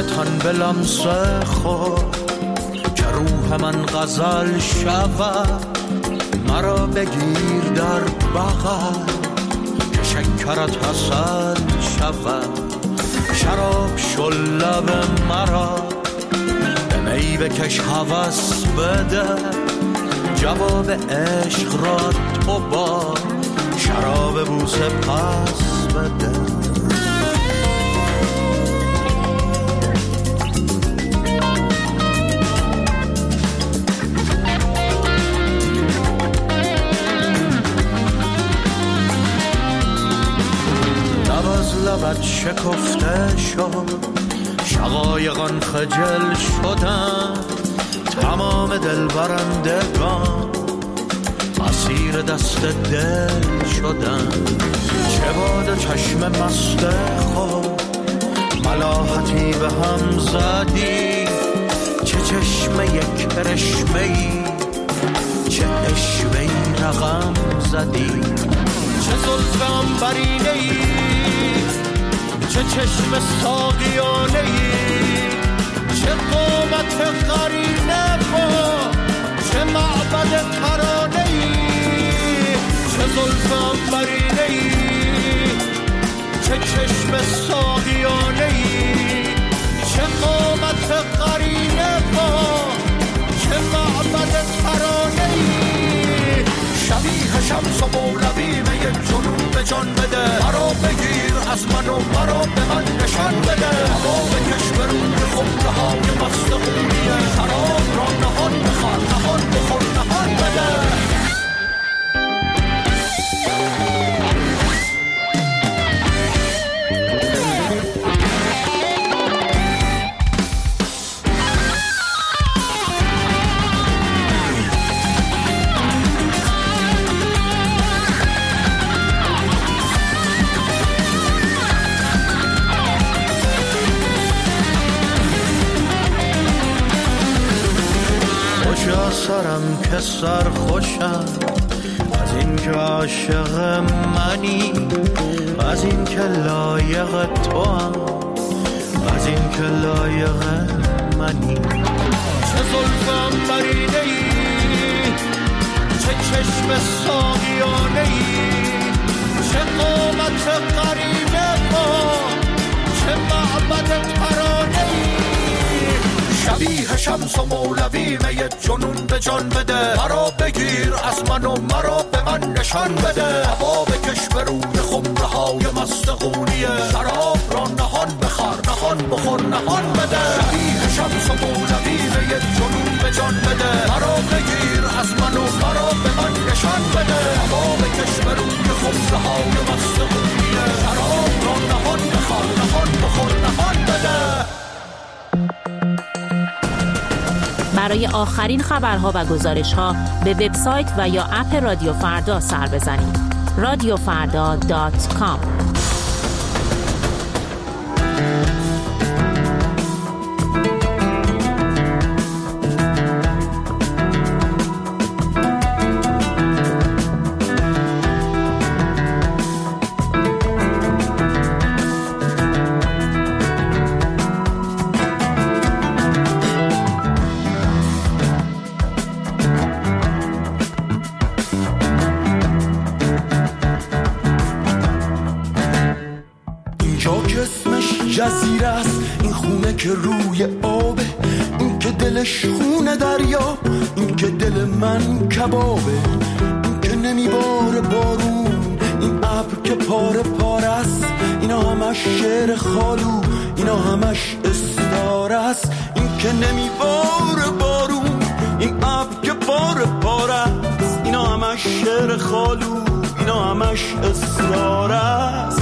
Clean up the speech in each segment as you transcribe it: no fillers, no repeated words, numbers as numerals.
تن به لمس خود که روح من غزل شود. مرا بگیر در بغل که شکرت حاصل شود. شراب شل لب مرا به می بکش هوس بده. جواب عشق را تو با شراب بوسه پس بده. لبت شکفته شد، شقایقان خجل شدن. تمام دل برندگان اسیر دست دل شدن. چه باد چشم مست خود ملاحتی به هم زدی. چه چشمه یک کرشمه‌ای، چه اشوه‌ای رقم زدی. چه زلف عنبرینه‌ای، چه چشم ساقیانه‌ای. چه قامت قرینه با چه معبد ترانه‌ای. چه زلف عنبرینه‌ای، چه چشم ساقیانه‌ای. چه قامت قرینه با چه معبد ترانه‌ای. شبیه شمس و مولوی می جنون به جان بده. مرا بگیر از من و مرا به من نشان بده. هوا بکش به روی خمره های مست خونیه. شراب را نهان بخور نهان بخور نهان بده. سرم که سر خوشم از این که عاشق منی. از این که لایق تو هم، از این که لایق منی. چه زلف عنبرینه‌ای، چه چشم ساقیانه‌ای. چه قامت قرینه با چه معبد ترانه‌ای. شبیه شمس و مولوی می جنون به جان بده. مرا بگیر از من و مرا به من نشان بده. هوا بکش به روی خمره های مست خونیه. شراب را نهان بخور نهان بخور نهان بده. شبیه شمس و مولوی می جنون به جان بده. مرا بگیر از من و مرا به من نشان بده. هوا بکش به روی خمره های مست خونیه. شراب را نهان بخور نهان بخور نهان بده. برای آخرین خبرها و گزارش‌ها به وبسایت و یا اپ رادیو فردا سر بزنید. radiofarda.com. جزیره است این خونه که روی آبه. این که دلش خونه دریا، این که دل من کبابه. این که نمیباره بارون، این ابر که پاره پاره است. اینا همش شعر خالو، اینا همش استاره است. این که نمیباره بارون، این ابر که پاره پاره است. اینا همش شعر خالو، اینا همش استاره است.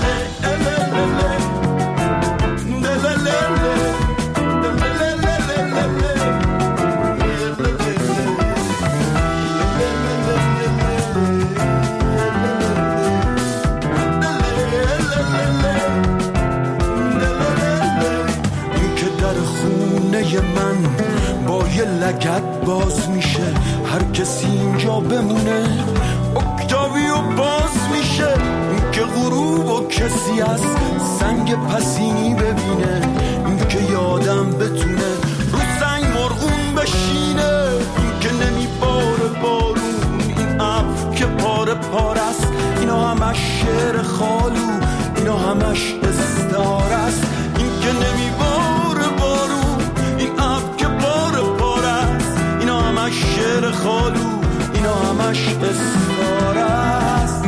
من با یه لگد باز میشه، هر کسی اینجا بمونه اکتاویو باز میشه. این که غروب و که کسی از سنگ پسینی ببینه، این که یادم بتونه رو سنگ مرغون بشینه، این که نمیباره بارون، این ابر که پاره پاره است، اینا همش شعر خالو، اینا همش استعاره است. این که نمیباره بارون، این ابر که پاره پاره است، اینا همش شعر خالو، اینا همش استعاره است.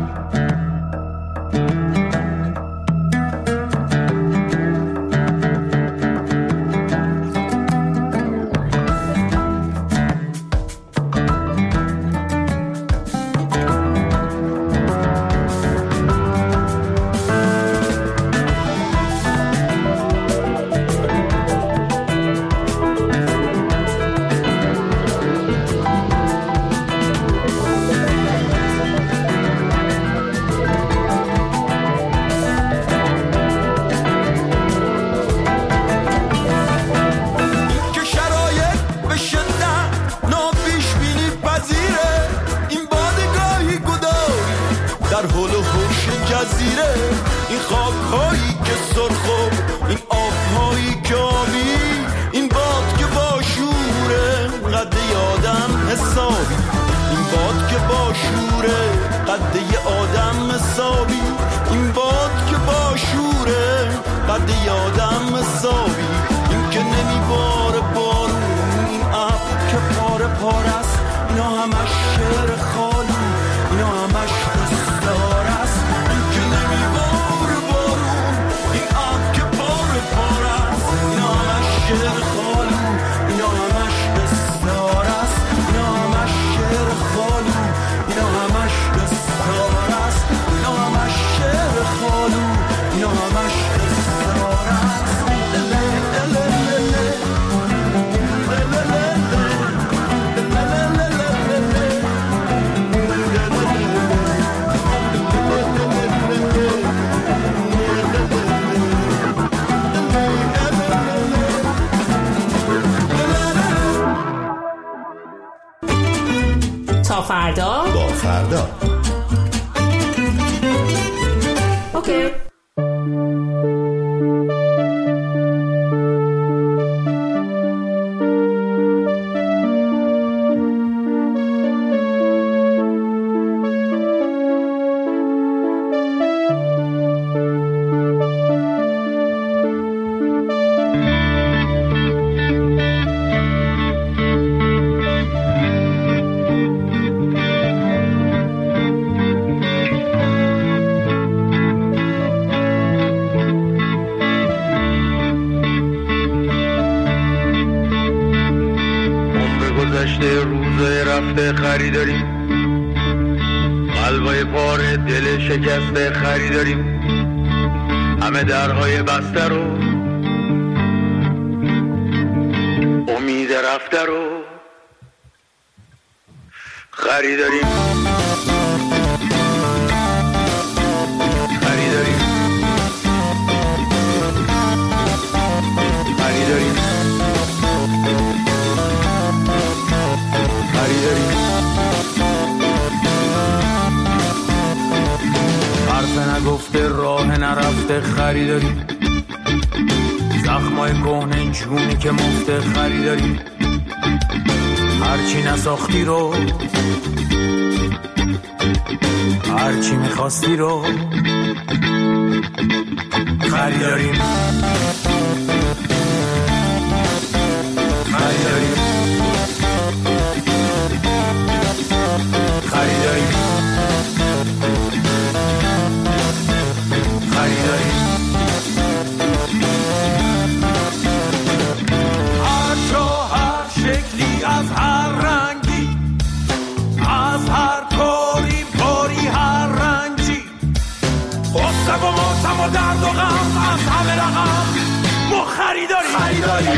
تا فردا با فردا. اوکی. خریداریم قلبای پاره دل شکسته خریداریم، همه درهای بسته رو امید رفته رو خریداریم. خریداریم خریداریم خریداریم حرف نگفته راه نرفته خریداریم، زخمای کهنه جونی که مفته خریداریم، هرچی نساختی رو هرچی میخواستی رو خریداریم. خریداریم خریداریم خریداریم هر جا هر شکلی از هر رنگی، از هر کاری باری هر رنجی، غصه و ماتم و درد و غم از همه رقم ما خریداریم. خریداریم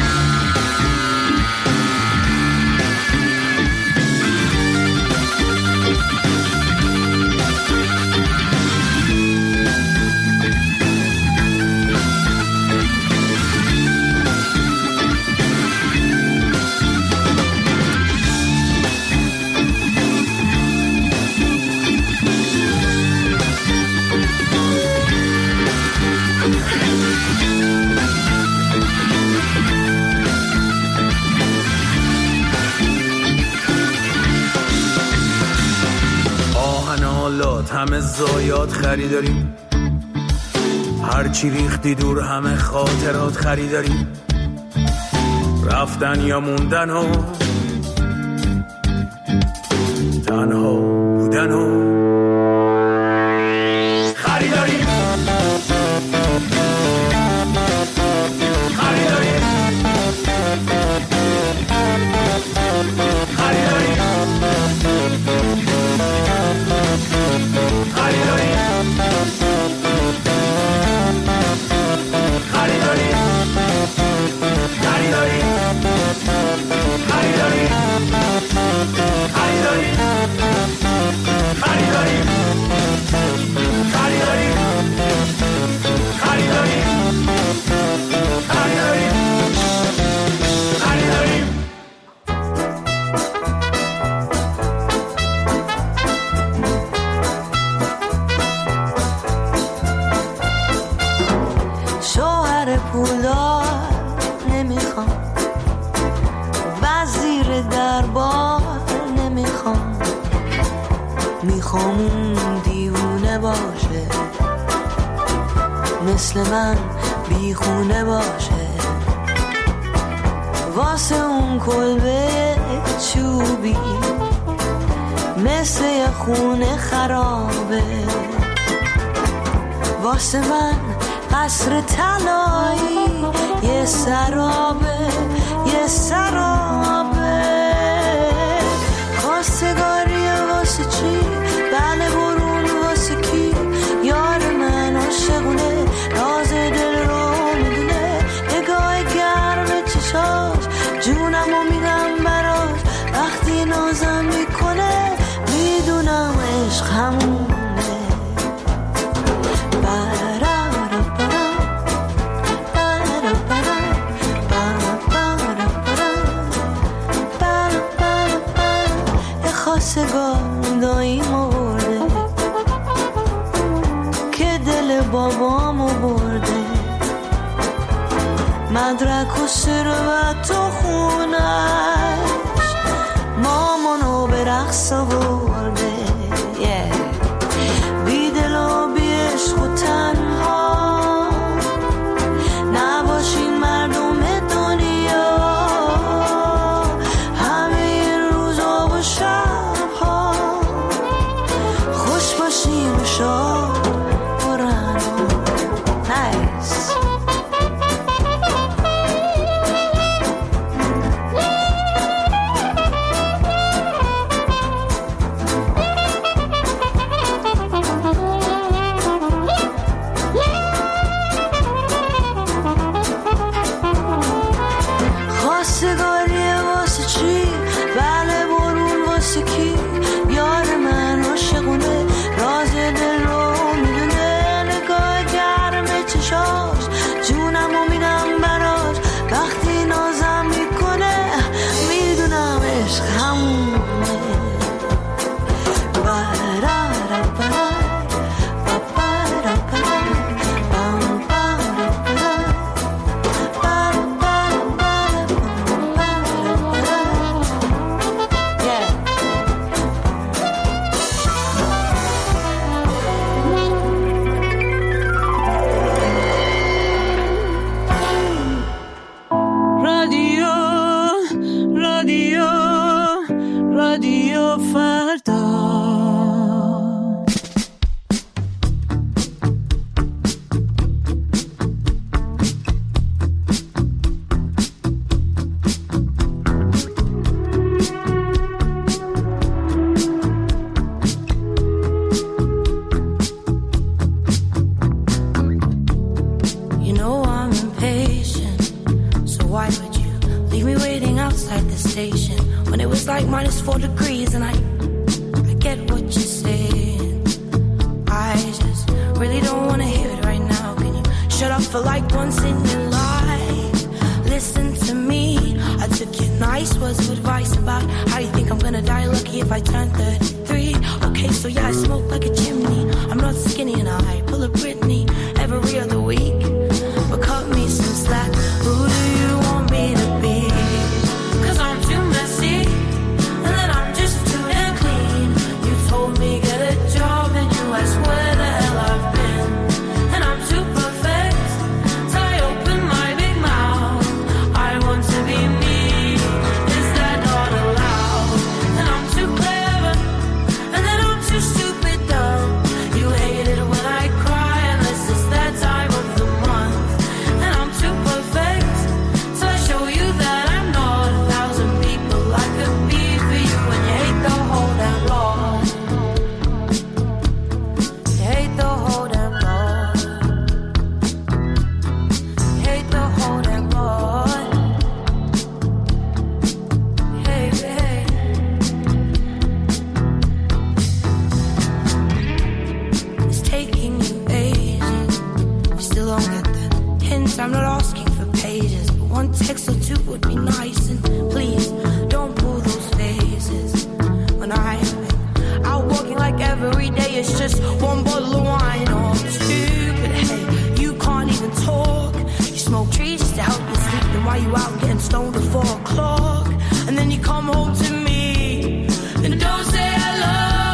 ضایعات خریداریم، هرچی ریختی دور همه خاطرات خریداریم، رفتن یا موندن و تنها بودن و خریداریم. خریداریم خریداریم شوهر پولدار نمیخوام، وزیر دربار نمیخوام، میخوام اون دیوونه باشه، مثل من بیخونه باشه، واسه اون کلبه چوبی مثل یه خونه خرابه، واسه من قصر طلایی یه سرابه، یه سرابه. خواستگاری واسه چی؟ بله برون واسه کی؟ یار من عاشقونه، راز دل رو میدونه، نگاه گرم چشاش جونمو میدم براش، وقتی نازم میکنه میدونم عشق همونه. خواستگار داییمو برده که دل بابامو برده، مدرک و ثروت و خونش مامانو به رقص برده، بی دل و بی عشق و تنها نباشین مردم دنیا، همه روزا و شبها خوش باشین و شاد برن. نایس. خواستگاری واسه چی؟ بله برون واسه کی؟ یار من عاشقونه، راز دل رو میدونه، نگاه گرم چشاش جونمو میدم براش، وقتی نازم میکنه میدونم عشق همونه. رادیو فردا. -4 degrees and I get what you're saying. I just really don't want to hear it right now. Can you shut up for like once in your life? Listen to me. I took your nice words of advice about how you think I'm gonna die lucky if I turn 33. Okay, so yeah, I smoke like a chimney. I'm not skinny and I pull a Britney every other week. But cut me some slack. Who do you want me to be? 'Cause I'm too messy. And then I'm just too damn clean. You told me get a job and you asked where I'm not asking for pages, but one text or two would be nice. And please, don't pull those faces. When I'm out walking like every day, it's just one bottle of wine or two. But hey, you can't even talk. You smoke trees just to help you sleep. Then why you out getting stoned at 4 o'clock? And then you come home to me and don't say hello.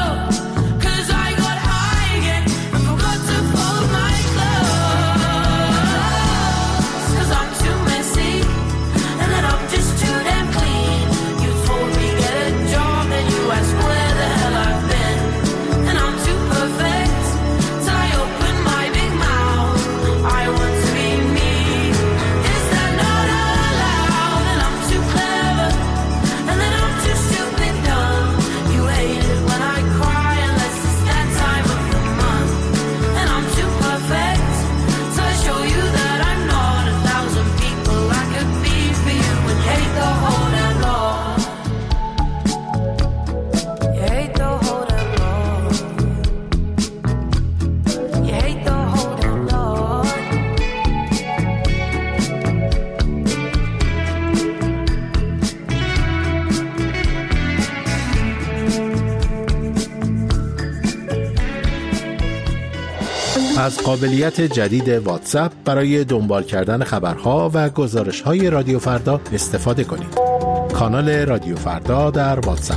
از قابلیت جدید واتساپ برای دنبال کردن خبرها و گزارش‌های رادیو فردا استفاده کنید. کانال رادیو فردا در واتساپ.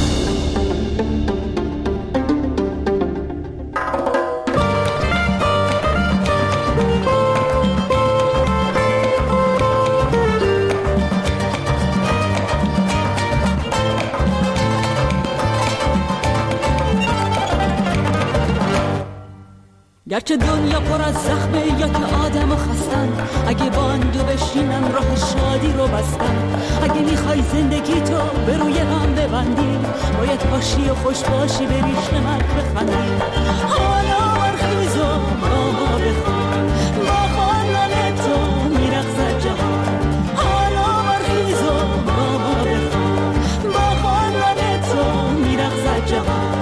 گرچه دنیا پر از زخمه یا که آدم و خستن، اگه باندو بشینن راه شادی رو بستن. اگه میخوای زندگی تو به روی هم ببندی، باید باشی و خوش باشی، بریش نمک بخندی. حالا برخیز و با ما بخوان، با خواندن تو میرقصد جهان. حالا برخیز و با ما بخوان، با خواندن تو میرقصد جهان.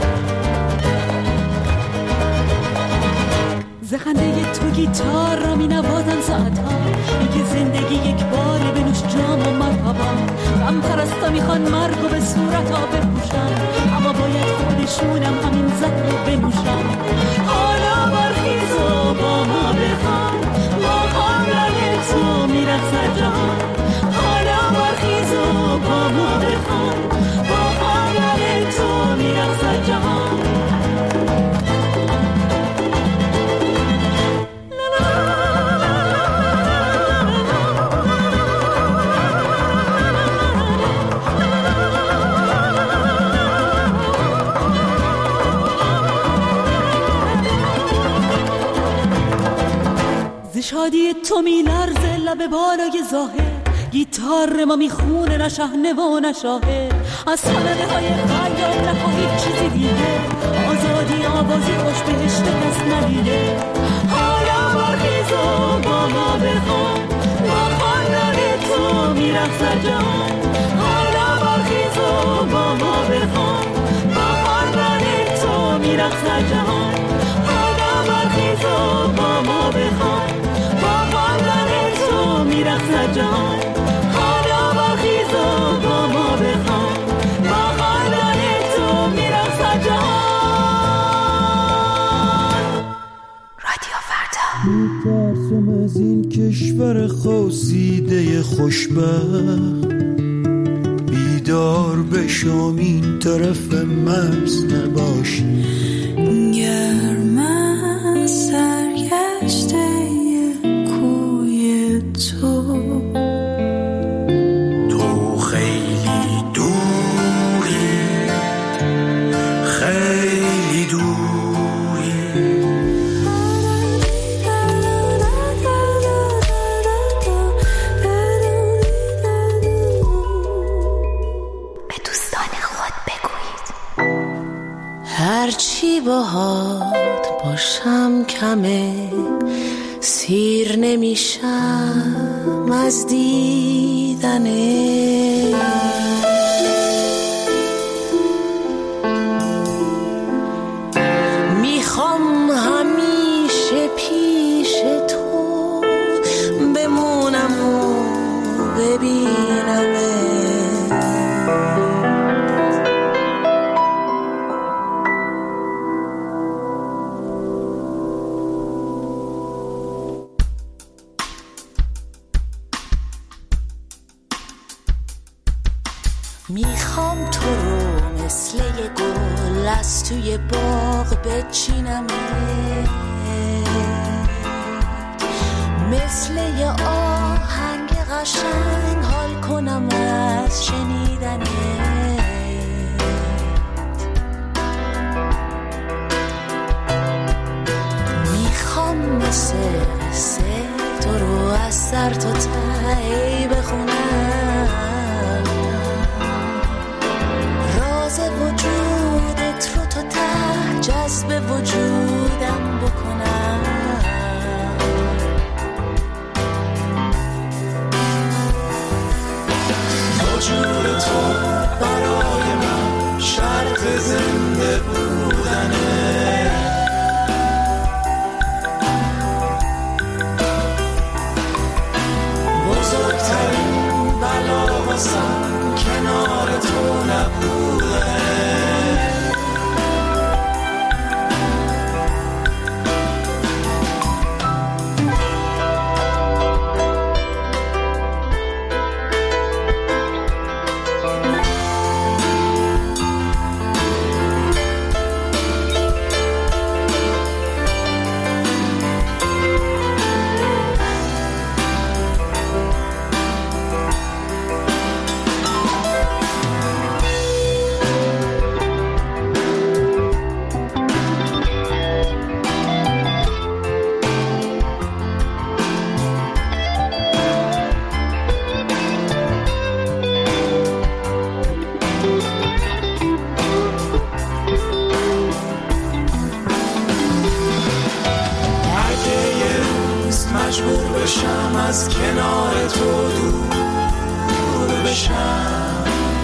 زخنده تو گیتار را می نوازن ساعتها، میگه زندگی یک باره بنوش جام و مرحبا. غم پرستا میخوان مرگ و به صورت ها بپوشن، اما باید خودشونم همین زهر رو بنوشن. حالا برخیز و با ما بخوان، با خواندن تو میرقصد جهان. حالا برخیز و با ما بخوان، با خواندن تو میرقصد جهان. شادی تو میلرزه لب بالای ظاهر، گیتار ما میخونه نه شحنه و نه شاهر. از صحنه های خیال نخواهی چیزی دیگه، آزادی آوازی خوش بهشت کس ندیده. حالا برخیز و با ما بخوان، با خواندن تو میرقصد جهان. حالا برخیز و با ما بخوان، با خواندن تو میرقصد جهان. حالا برخیز و با ما بخوان، میرقصد جهان. حالا برخیز و با ما بخوان، با خواندن تو میرقصد جهان. رادیو فردا. میترسم از این کشور خواسیده خوشبخت، بیدار بشم این طرف مرز نباشی. گرم از سرگشته تو خیلی دوری، خیلی دوری. به دوستان خود بگویید هرچی باهات باشم کمه، سیر نمیشم از دیدنه. میخوام همیشه پیش تو میخوام تو رو مثل یه گل از توی باغ بچینم، مثل یه آهنگ قشنگ حال کنم از شنیدنت. میخوام مثل تو رو از سر تا ته بخونم، راز وجودت رو تا ته جذب وجودم بکنم. وجود تو برای من شرط زنده بودنه، بزرگترین بلا واسم کنار تو نبوده. مجبور بشم از کنار تو دور بشم،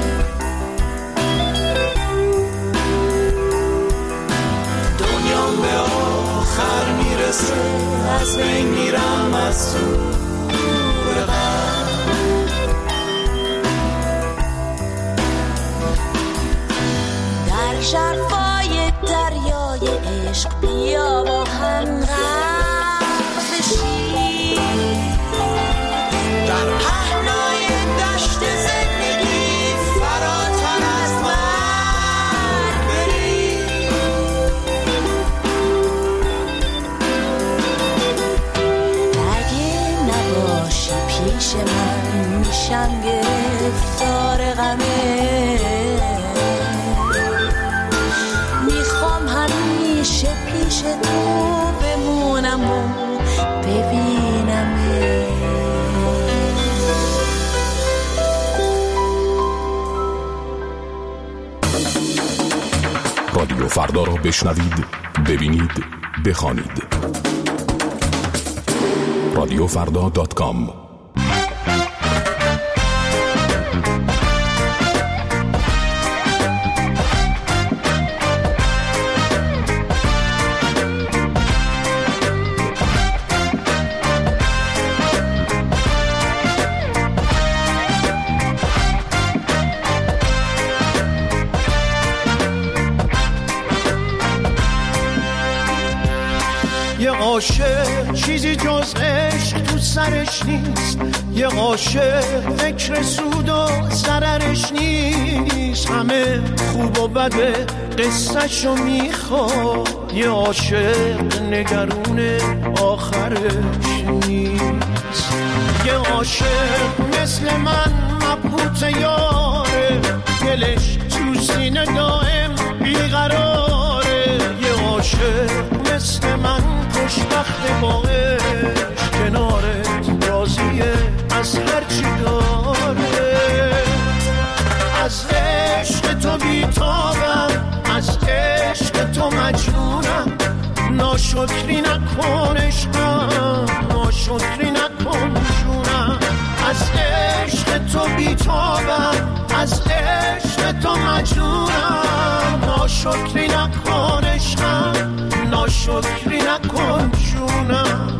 دنیام به آخر میرسه از بین میرم از دور غم. در شرفای دریای عشق بیا با هم غرق بشیم، در پهنای دشت زندگی فراتر از مرگ بریم. اگه نباشی پیش من میشم گرفتار غمه، میخوام همیشه پیش تو بمونم و ببینم. رادیو فردا را بشنوید، ببینید، بخوانید. radiofrda.com. یه عاشق چیزی جز عشق تو سرش نیست، یه عاشق فکر سود و ضررش نیست، همه خوب و بده قصه‌شو میخواد، یه عاشق نگرون آخرش نیست. یه عاشق مثل من مبهوت یاره، دلش تو سینه دائم بیقراره، یه عاشق مثل من خوشبخت با عشق، کنارت راضیه از هرچی داره. از عشق تو بیتابم، از عشق تو مجنونم، ناشکری نکن عشقم، ناشکری نکن جونم. از عشق تو بیتابم، از عشق تو مجنونم، ناشکری نکن عشقم، ناشکری نکن جونم.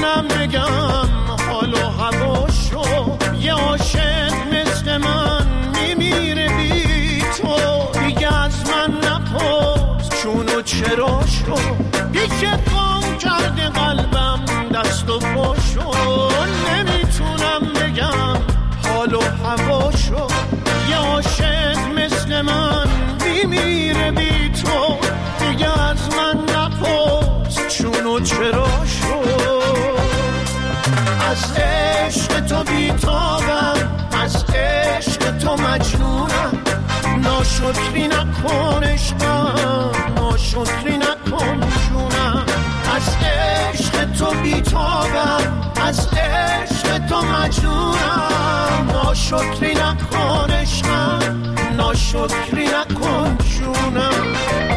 نمیتونم بگم حال و هواشو، یه عاشق مثل من میمیره بی تو. دیگه از من نپرس چون و چراشو، بیشه گم کرده قلبم دست و پاشو. نمیتونم بگم حال و هواشو، یه عاشق مثل من میمیره بی تو. دیگه از من نپرس چون و چراشو. از عشق تو بیتابم، از عشق تو مجنونم. ناشکری نکن عشقم، ناشکری نکن جونم. از عشق تو بیتابم، از عشق تو مجنونم. ناشکری نکن عشقم، ناشکری نکن جونم.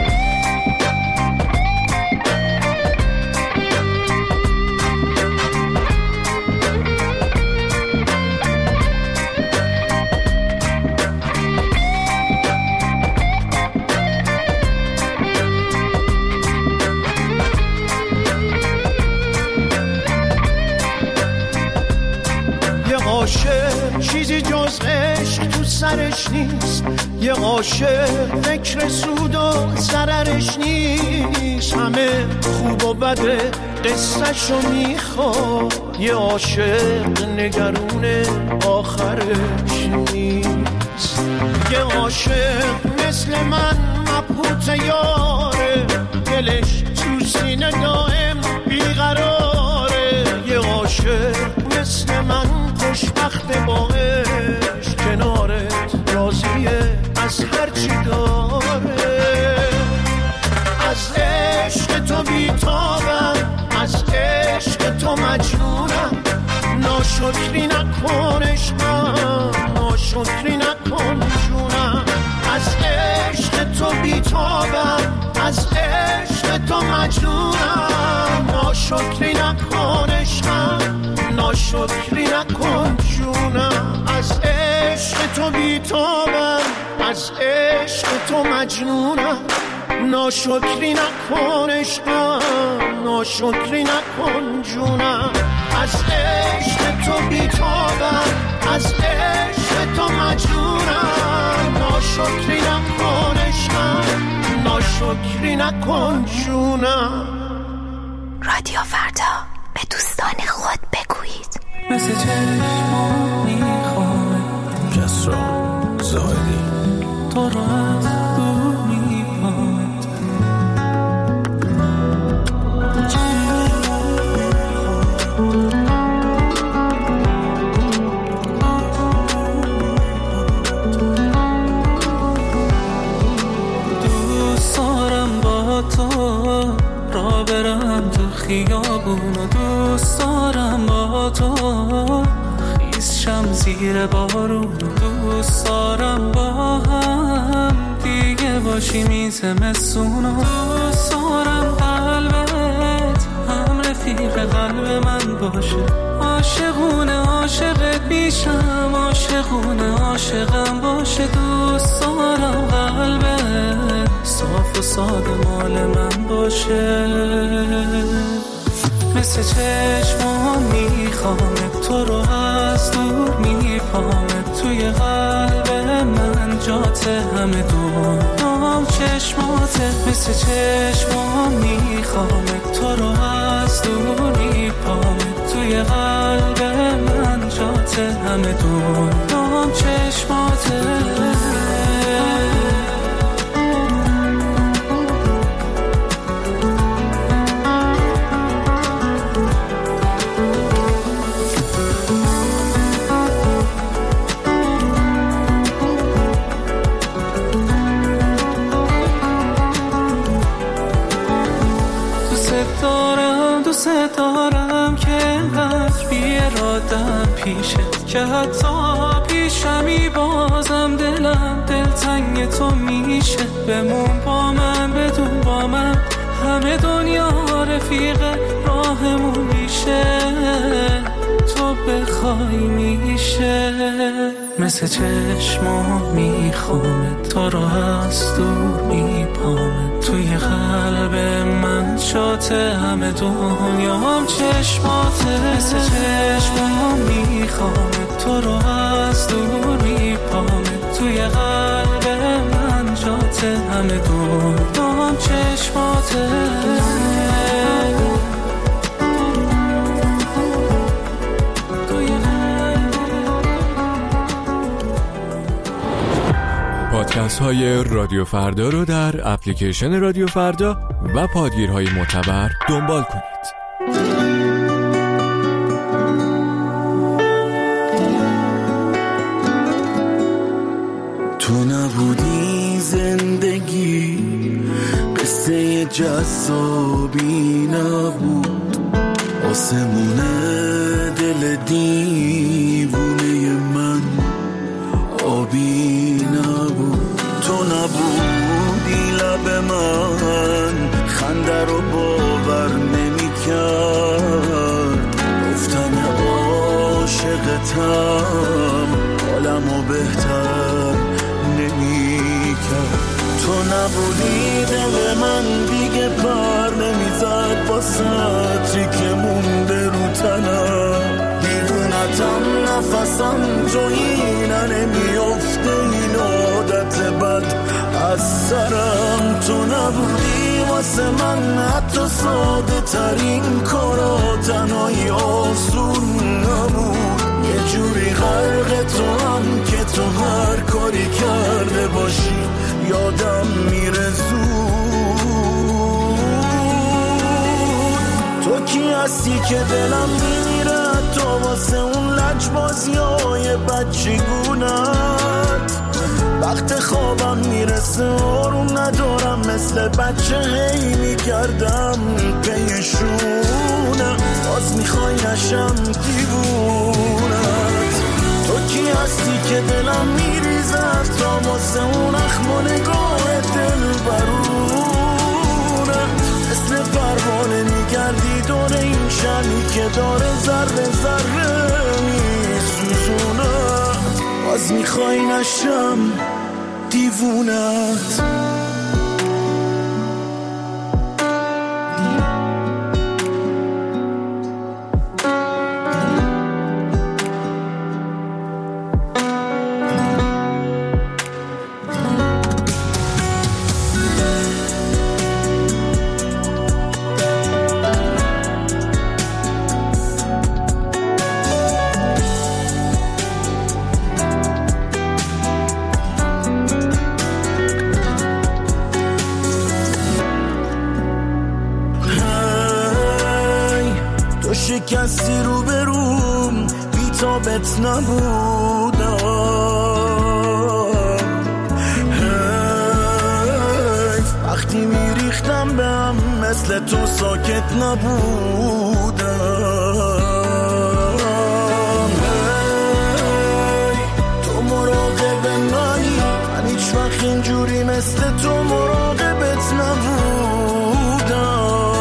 عاشق چیزی جز عشق تو سرش نیست، یه عاشق فکر سود و ضررش نیست. همه خوب و بده قصه‌شو میخواد، یه عاشق نگرون آخرش نیست. یه عاشق مثل من مبهوت یاره، دلش تو سینه دائم بیقراره. یه عاشق مثل من خوشبخت با عشق، کنارت راضیه از هر چی داره. از عشق تو بیتابم، از عشق تو مجنونم. ناشکری نکن عشقم، ناشکری نکن جونم. از عشق تو بیتابم، از عشق تو مجنونم. ناشکری نکن عشقم، ناشکری نکن جونم. از عشق تو بیتابم، از عشق تو مجنونم. ناشکری نکن عشقم، ناشکری نکن جونم. از عشق تو بیتابم، از عشق تو مجنونم. ناشکری نکن عشقم، ناشکری نکن جونم. رادیو فردا، به دوستان خود بگویید. مثل چشمام میخوای کسرا زاهدی تو را از دور میخواد. دوست دارم با تو را برم تو خیابون و دوست دارم با تو خیس شم زیر بارون و دوست دارم با هم دیگه باشیم این زمستون و دوست دارم قلبت هم رفیق قلب من باشه. عاشقونه عاشقت میشم، عاشقونه عاشقم باشه. دوست دارم قلبت صاف و ساده مال من باشه. مثل چشمام میخوامت تو رو از دور میپامت توی قلب من جات همه دنیام چشماته. مثل چشمام میخوامت تو رو از دور میپامت توی قلب من جات همه دنیام چشماته. دوست دارم که انقدر بی‌اراده‌ام پیشت که حتی پیشمی بازم دلم دلتنگ تو میشه. بمون با من بدون با من همه دنیا رفیق راهمون میشه. تو بخوای میشه. مثل چشمام میخوام تو رو از دور میپام توی قلب من شاته همه دنیام چشماته مثل چشمام میخوام تو رو از دور میپام توی قلب من شاته همه دنیام چشماته پادکست های رادیو فردا رو در اپلیکیشن رادیو فردا و پادگیرهای معتبر دنبال کنید. تو نبودی زندگی قصه جذابی نبود آسمون دل دیوونه من آبی نبود تو نبودی لب من خنده رو باور نمی کرد گفتن عاشقتم حالمو بهتر نمی کرد تو نبودی دل من دیگه پر نمیزد با سطری که مونده رو تنم دیوونتم نفسم تو اینه نمیافته این عادت بد از سرم تو نبودی واسه من حتی ساده ترین کارا تنهایی آسون نبود یه جوری غرق تو هم که تو هر کاری کرده باشی یادم میره زود تو کی هستی که دلم میمیره تو واسه اون لجبازیای بچگونت وقت خوابم میرسه آروم ندارم مثل بچه هی میکردم پیشونه باز میخوای نشم دیوونت تو کی هستی که دلم میریزد تا واسه اون اخم و نگاه دل برونه مثل پروانه میگردی دور این شمی که داره ذره ذره میسوزونه باز میخوای نشم دیوونت کسی رو بروم بی تابت نبودم وقتی میریختم به هم مثل تو ساکت نبودم تو مراقب منی من هیچ وقت اینجوری مثل تو مراقبت نبودم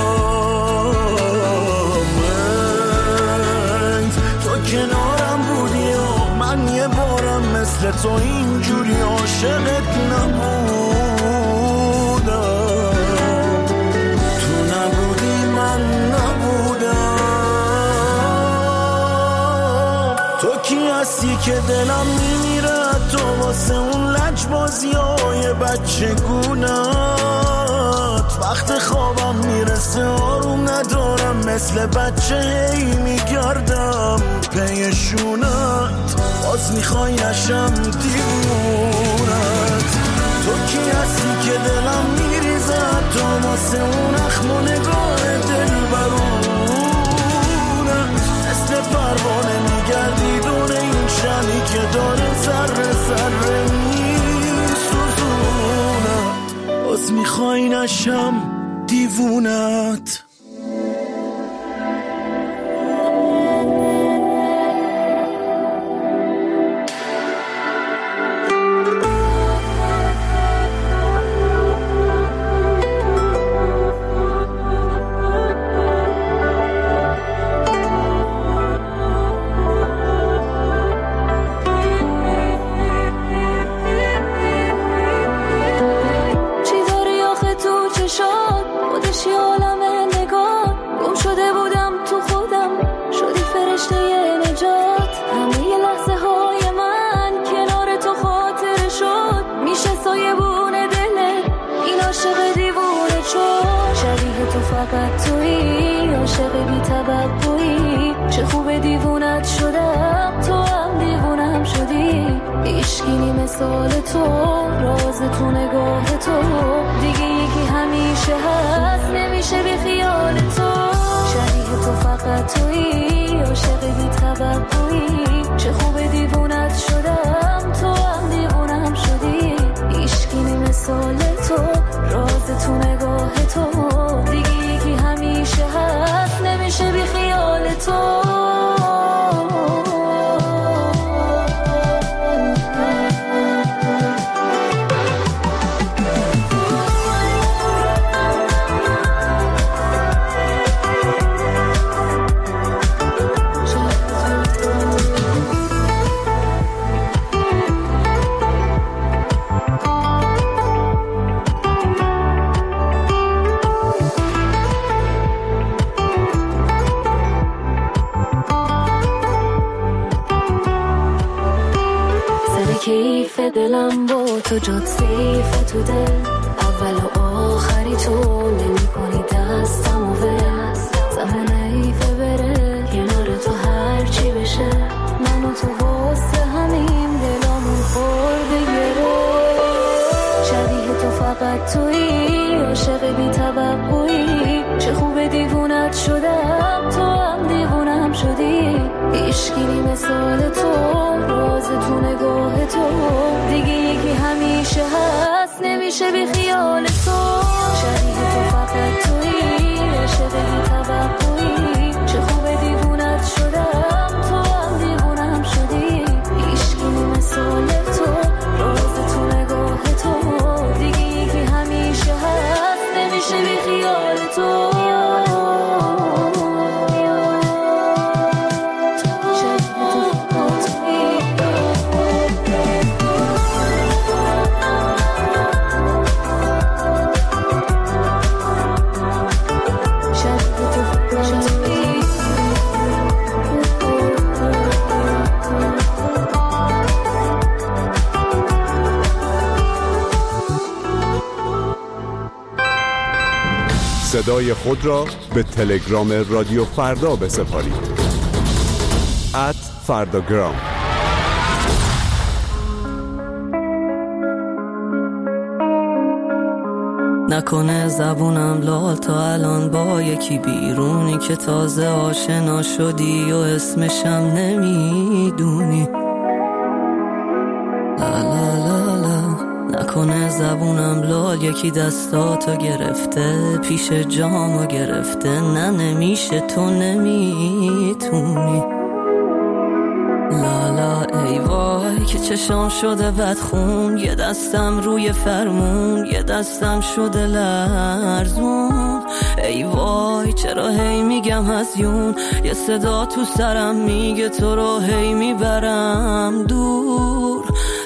کنارم بودی و من یه بارم مثل تو اینجوری عاشقت نبودم تو نبودی من نبودم تو کی هستی که دلم میمیره تو واسه اون لجبازیای بچگونت وقت خوابم میرسه آروم ندارم مثل بچه هی میگردم پیشونت باز میخوای نشم دیوونت تو کی هستی که دلم میریزد تو واسه اون اخم و نگاه دل برونه مثل پروانه میگردی دور این شمی که داره ذره ذره میسوزونت باز میخوای نشم دیوونت مثال تو، راز تو نگاه تو، دیگه یکی همیشه هست نمیشه بی خیال تو. شبیه تو فقط تویی، عاشق بی توقعی، چه خوب دیوونت شدم تو هم دیوونم شدی. هیچکی نی مثال تو، راز تو نگاه تو، دیگه یکی همیشه هست نمیشه بی خیال تو. کیف دلم با تو جات سیف تو دل، اول و آخری تو نمی کنی دستم و ول. زمان ایفه بره کنار تو هرچی بشه، من و تو واسه همین دلامون خورده گره. شبیه تو فقط تویی، عاشق بی توقعی، چه خوب دیوونت شدم تو هم دیوونم شدی. عشقی نی مثال تو، راز تو نگاه تو، دیگه یکی همیشه هست نمیشه بی خیال تو. شبیه تو فقط تویی، عاشق بی توقعی، چه خوب دیوونت شدم تو هم دیوونم شدی. عشقی نی مثال تو، راز تو نگاه تو، دیگه یکی همیشه هست نمیشه بی خیال تو. صدای خود را به تلگرام رادیو فردا بسپارید. @فرداگرام. نکنه زبونم لال تا الان با یکی بیرونی که تازه آشنا شدی و اسمشم نمیدونی. لا لا لا لا. نکنه زبونم لال یکی دستاتو گرفته، پیش جامو گرفته، نه نمیشه تو نمیتونی. لالا ای وای که چشام شده بدخون، یه دستم روی فرمون، یه دستم شده لرزون. ای وای چرا هی میگم هزیون، یه صدا تو سرم میگه تو رو هی میبرم دور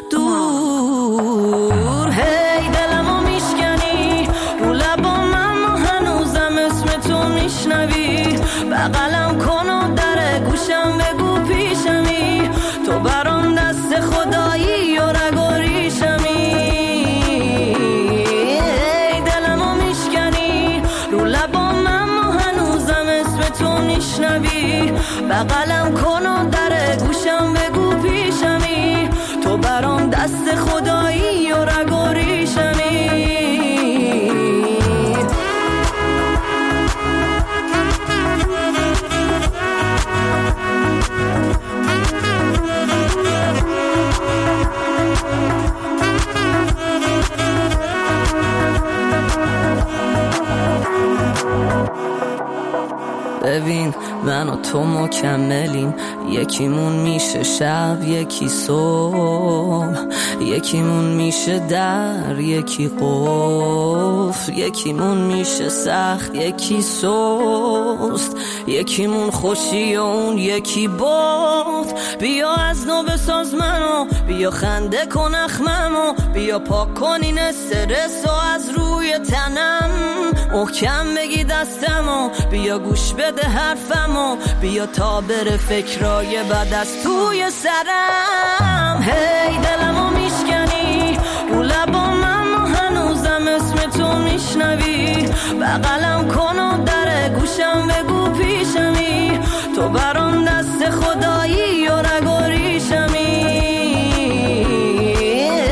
دور. هی دلمو میشکنی، رو لبام اما هنوزم اسم تو میشنوی. بغلم کن و در گوشم بگو پیشمی، تو برام دست خدایی و رگ و ریشمی. ای دلمو میشکنی، رو لبام اما هنوزم اسم تو میشنوی. بغلم کن و در گوشم بگو پیشمی، تو برام دست خدایی و رگ و ریشمی. ببین من و تو مکملیم، یکیمون میشه شب یکی صبح، یکیمون میشه در یکی قفل، یکیمون میشه سخت یکی سست، یکیمون خوشی و اون یکی باد. بیا از نو بساز منو، بیا خنده کن اخممو، بیا پاک کن این استرس و از روی تنم، محکم بگی دستمو، بیا گوش بده حرفمو، بیا تا بره فکرای بد از توی سرم. هی دلمو میشکنی، رو لبام اما هنوزم اسم تو میشنوی. بغلم کن و در گوشم بگو پیشمی، تو برام دست خدایی و رگ و ریشمی.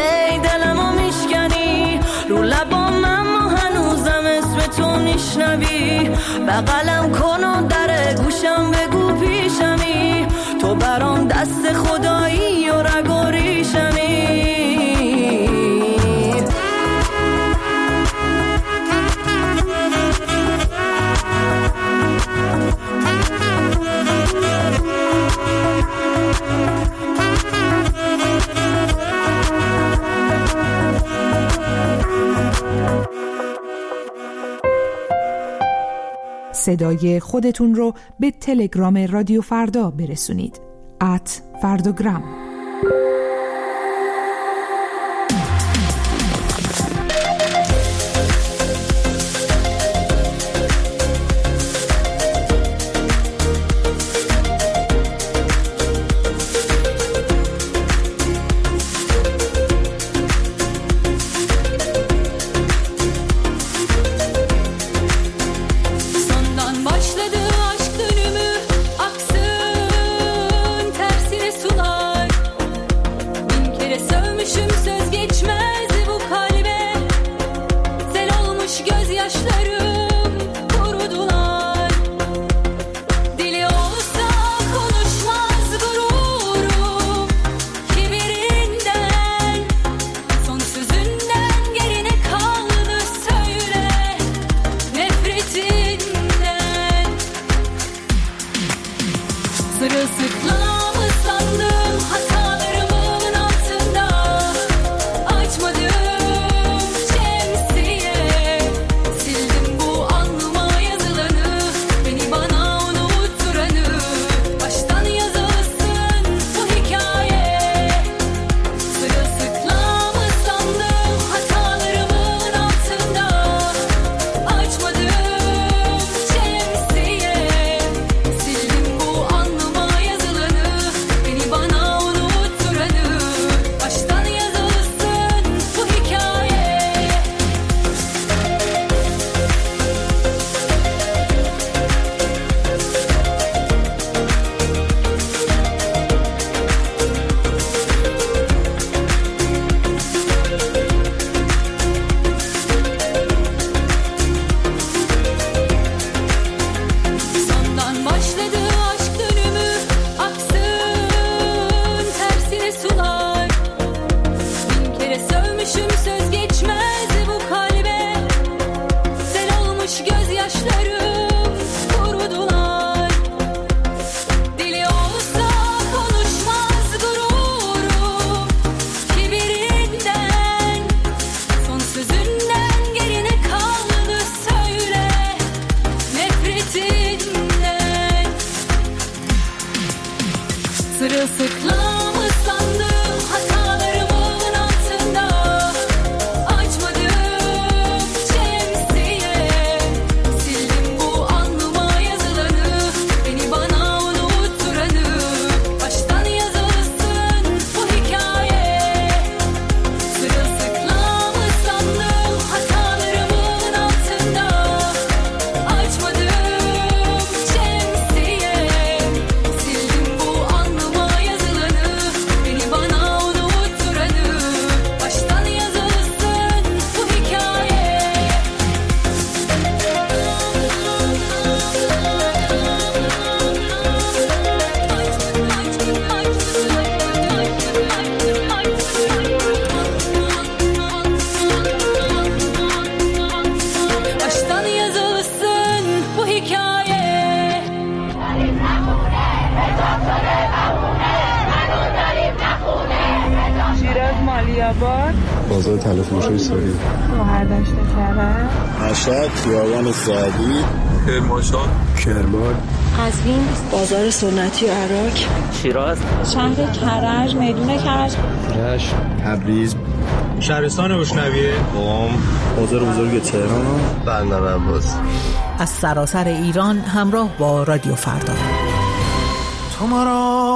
بغلم کن و در گوشم بگو پیشمی، تو برام دست خدایی و رگ و ریشمی. صدای خودتون رو به تلگرام رادیو فردا برسونید. @فرداگرام. بازار تلفروشی سوری، مهردشت کرد، مشهد، خیابان سعدی، کرمانشاه، کرمان، قزوین، بازار سنتی و عراق، شیراز، شهر کرج، میدون کرج، رشت، تبریز، شهرستان بوشنویه، قم، بازار بزرگ تهران، بندر عباس. از سراسر ایران همراه با رادیو فردا. تو مرا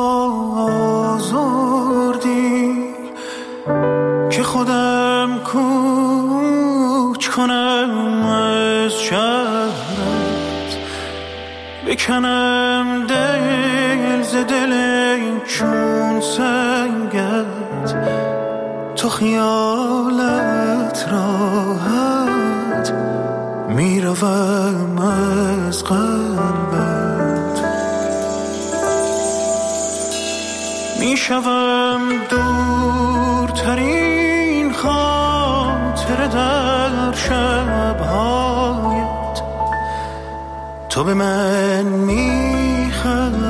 آزردی که خودم کوچ کنم از شهرت، بکنم دل ز دل چون سنگت، تو خیالت راحت میروم از قلبت، میشوم دورترین خاطر در شبهایت. تو به من میخندی